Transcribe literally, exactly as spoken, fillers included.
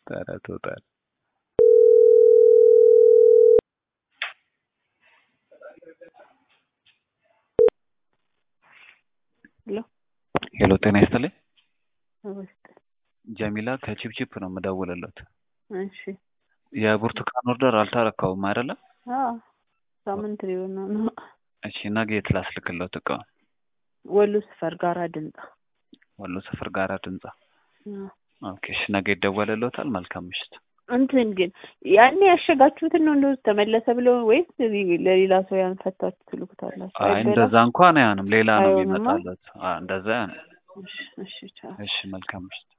ኧረ ትወጣለህ። ሄሎ ሄሎ ጤና ይስጥልኝ። ውስጥ ጀሚላ ከቺፕቺፕ ነው የምደውልለት። እሺ የብርቱካን ኦርደር አልተረከቡም አይደለ? አዎ ሳምንት ሊሆን ነው። እሺ ነገ የት ላስልክለት እቃውን? ወሎ ሰፈር ጋራ ድንጻ። ወሎ ሰፈር ጋራ ድንጻ። ኦኬ እሺ ነገ ይደወልልዎታል። መልካም ምሽት። እንትን ግን ያኔ ያሸጋችሁትን ነው እንደው ተመለሰ ብለው ወይስ ለሌላ ሰው ያን ፈታችሁ ትልኩታላችሁ? አይ እንደዛ እንኳን አይሆንም፣ ሌላ ነው የሚመጣለት። አዎ እንደዛ ነው። እሺ እሺ ቻው። እሺ መልካም ምሽት።